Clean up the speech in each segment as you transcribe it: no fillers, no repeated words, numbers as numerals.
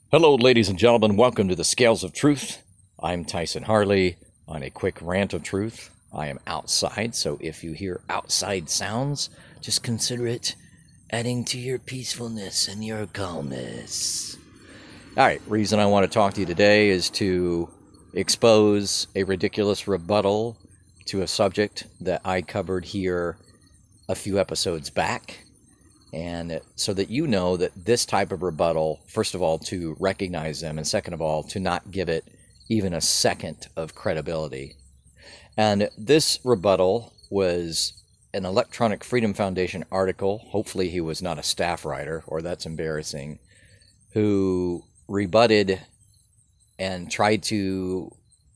Hello, ladies and gentlemen. Welcome to the Scales of Truth. I'm Tyson Harley on a quick rant of truth. I am outside, so if you hear outside sounds, just consider it adding to your peacefulness and your calmness. All right, reason I want to talk to you today is to expose a ridiculous rebuttal to a subject that I covered here a few episodes back. And so that you know that this type of rebuttal, first of all, to recognize them, and second of all, to not give it even a second of credibility. And this rebuttal was an Electronic Freedom Foundation article. Hopefully he was not a staff writer, or that's embarrassing, who rebutted and tried to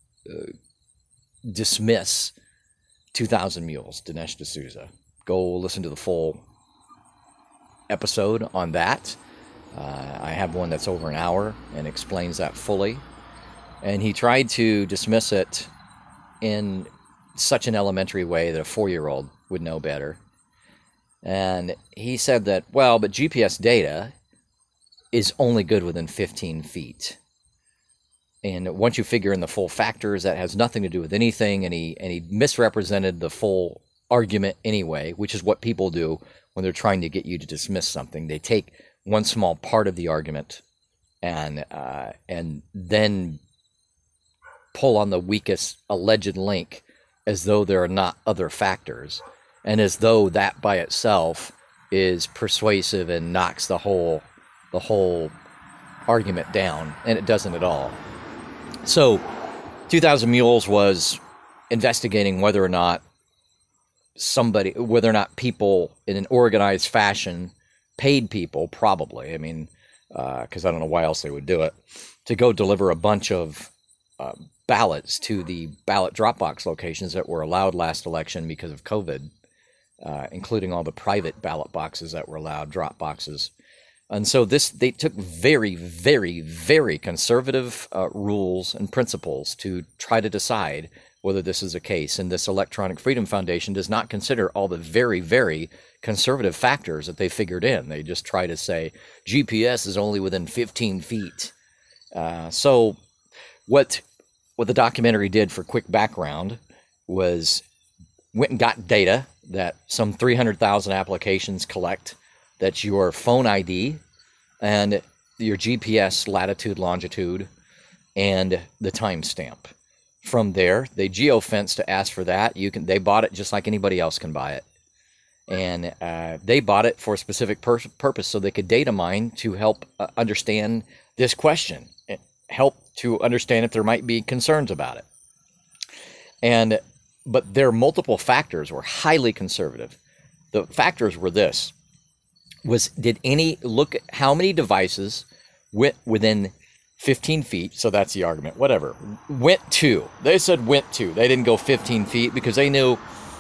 dismiss 2,000 Mules, Dinesh D'Souza. Go listen to the full episode on that. I have one that's over an hour and explains that fully. And he tried to dismiss it in such an elementary way that a 4-year-old would know better. And he said that, well, but GPS data is only good within 15 feet. And once you figure in the full factors, that has nothing to do with anything. And he misrepresented the full argument anyway, which is what people do when they're trying to get you to dismiss something. They take one small part of the argument and then pull on the weakest alleged link as though there are not other factors, and as though that by itself is persuasive and knocks the whole argument down, and it doesn't at all. So 2,000 Mules was investigating whether or not people in an organized fashion paid people, probably, because I don't know why else they would do it, to go deliver a bunch of ballots to the ballot drop box locations that were allowed last election because of COVID, including all the private ballot boxes that were allowed, drop boxes. And so they took very, very, very conservative rules and principles to try to decide whether this is a case. And this Electronic Freedom Foundation does not consider all the very, very conservative factors that they figured in. They just try to say GPS is only within 15 feet. So what the documentary did, for quick background, was went and got data that some 300,000 applications collect. That's your phone ID and your GPS latitude, longitude, and the timestamp. From there, they geofence to ask for that. They bought it just like anybody else can buy it. And they bought it for a specific purpose, so they could data mine to help understand this question, help to understand if there might be concerns about it. But their multiple factors were highly conservative. The factors were this: look at how many devices went within 15 feet, so that's the argument, whatever. They said went to. They didn't go 15 feet because they knew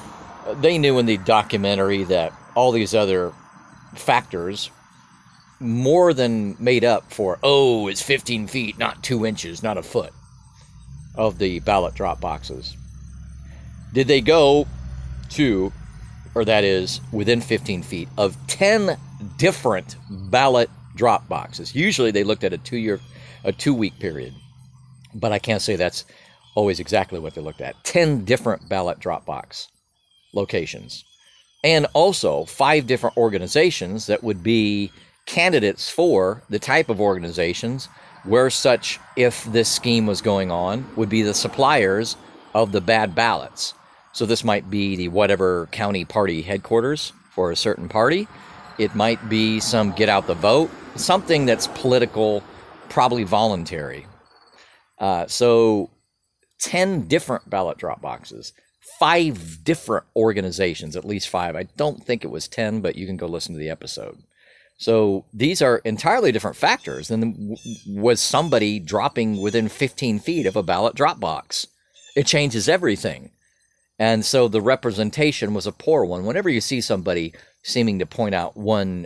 in the documentary that all these other factors more than made up for, it's 15 feet, not 2 inches, not a foot of the ballot drop boxes. Did they go to, or that is, within 15 feet of 10 different ballot drop boxes? Usually they looked at a 2-week period, but I can't say that's always exactly what they looked at. 10 different ballot drop box locations, and also 5 different organizations that would be candidates for the type of organizations where such, if this scheme was going on, would be the suppliers of the bad ballots. So this might be the whatever county party headquarters for a certain party. It might be some get out the vote, something that's political, probably voluntary. So 10 different ballot drop boxes, 5 different organizations, at least 5. I don't think it was 10, but you can go listen to the episode. So these are entirely different factors than was somebody dropping within 15 feet of a ballot drop box. It changes everything. And so the representation was a poor one. Whenever you see somebody seeming to point out one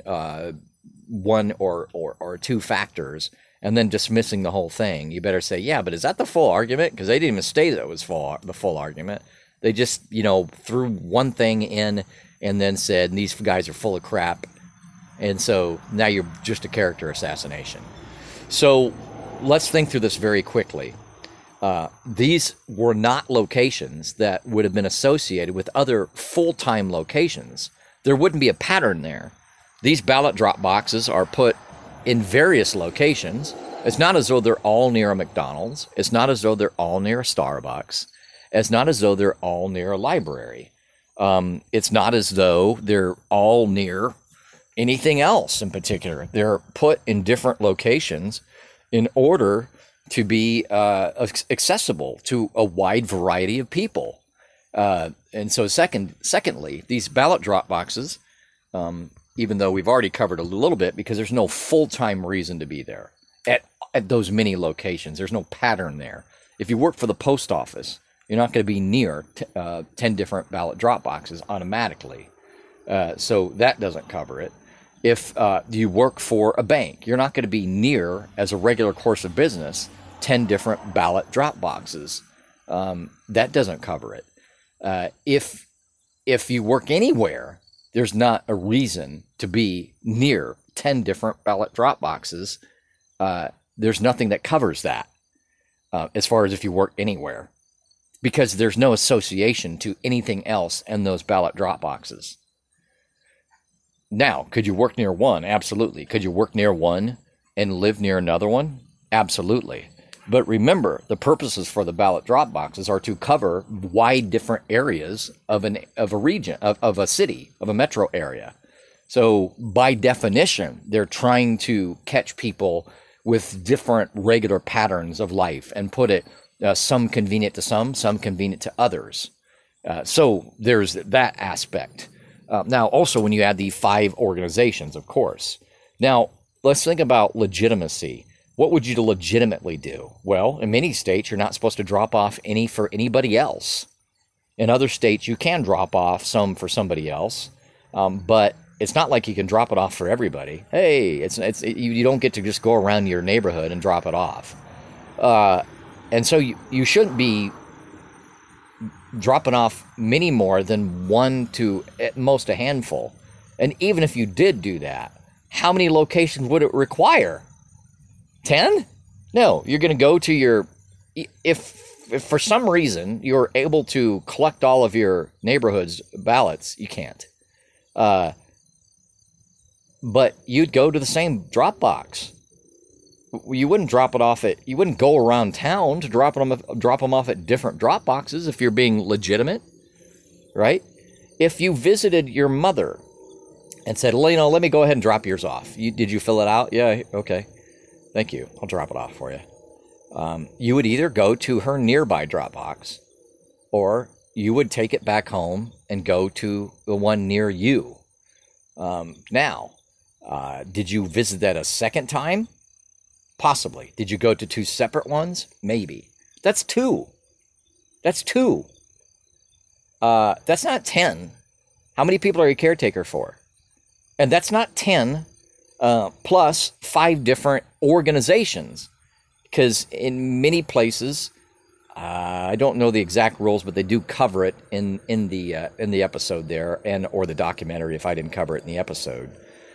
or 2 factors and then dismissing the whole thing, you better say, yeah, but is that the full argument? Because they didn't even state that it was the full argument. They just, threw one thing in and then said, these guys are full of crap. And so now you're just a character assassination. So let's think through this very quickly. These were not locations that would have been associated with other full-time locations. There wouldn't be a pattern there. These ballot drop boxes are put in various locations. It's not as though they're all near a McDonald's. It's not as though they're all near a Starbucks. It's not as though they're all near a library. It's not as though they're all near anything else in particular. They're put in different locations in order to be accessible to a wide variety of people. And so secondly, these ballot drop boxes, even though we've already covered a little bit, because there's no full-time reason to be there at those many locations. There's no pattern there. If you work for the post office, you're not going to be near 10 different ballot drop boxes automatically. So that doesn't cover it. If you work for a bank, you're not going to be near, as a regular course of business, 10 different ballot drop boxes. That doesn't cover it. If you work anywhere, there's not a reason to be near 10 different ballot drop boxes. There's nothing that covers that as far as if you work anywhere, because there's no association to anything else in those ballot drop boxes. Now, could you work near one? Absolutely. Could you work near one and live near another one? Absolutely. But remember, the purposes for the ballot drop boxes are to cover wide different areas of a region, of a city, of a metro area. So by definition, they're trying to catch people with different regular patterns of life and put it some convenient to some convenient to others. So there's that aspect. Now, also when you add the 5 organizations, of course. Now, let's think about legitimacy. What would you legitimately do? Well, in many states, you're not supposed to drop off any for anybody else. In other states, you can drop off some for somebody else, but it's not like you can drop it off for everybody. Hey, you don't get to just go around your neighborhood and drop it off. And so you shouldn't be dropping off many more than one to at most a handful. And even if you did do that, how many locations would it require? 10? No, you're going to go to if for some reason you're able to collect all of your neighborhood's ballots, you can't. But you'd go to the same drop box. You wouldn't you wouldn't go around town to drop them off at different drop boxes if you're being legitimate, right? If you visited your mother and said, well, let me go ahead and drop yours off. Did you fill it out? Yeah, okay. Thank you. I'll drop it off for you. You would either go to her nearby drop box, or you would take it back home and go to the one near you. Now, did you visit that a second time? Possibly. Did you go to 2 separate ones? Maybe. That's 2. That's 2. That's not 10. How many people are you caretaker for? And that's not 10 plus 5 different organizations. Because in many places, I don't know the exact rules, but they do cover it in the episode there, or the documentary if I didn't cover it in the episode.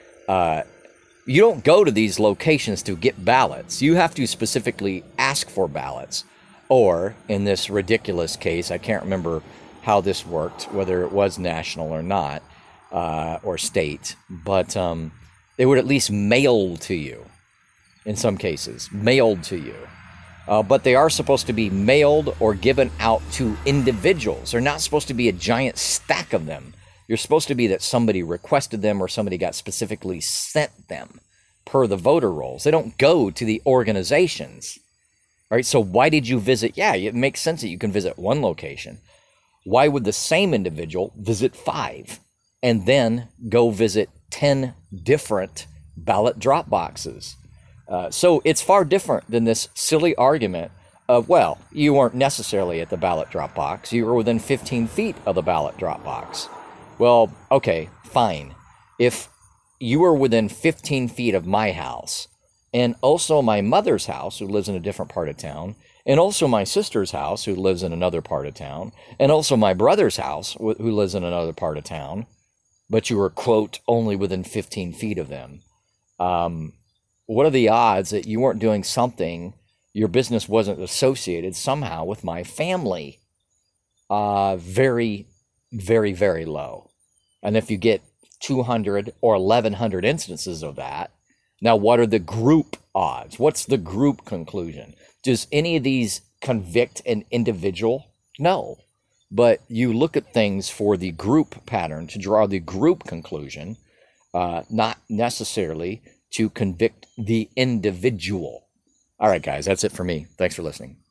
You don't go to these locations to get ballots. You have to specifically ask for ballots. Or, in this ridiculous case, I can't remember how this worked, whether it was national or not, or state, but they would at least mail to you, in some cases, mailed to you. But they are supposed to be mailed or given out to individuals. They're not supposed to be a giant stack of them. You're supposed to be that somebody requested them or somebody got specifically sent them per the voter rolls. They don't go to the organizations. All right, so why did you visit? Yeah, it makes sense that you can visit one location. Why would the same individual visit 5 and then go visit 10 different ballot drop boxes? So it's far different than this silly argument of, well, you weren't necessarily at the ballot drop box. You were within 15 feet of the ballot drop box. Well, okay, fine. If you were within 15 feet of my house, and also my mother's house, who lives in a different part of town, and also my sister's house, who lives in another part of town, and also my brother's house, who lives in another part of town, but you were, quote, only within 15 feet of them, what are the odds that you weren't doing something, your business wasn't associated somehow with my family? Very, very, very low. And if you get 200 or 1,100 instances of that, now what are the group odds? What's the group conclusion? Does any of these convict an individual? No. But you look at things for the group pattern to draw the group conclusion, not necessarily to convict the individual. All right, guys, that's it for me. Thanks for listening.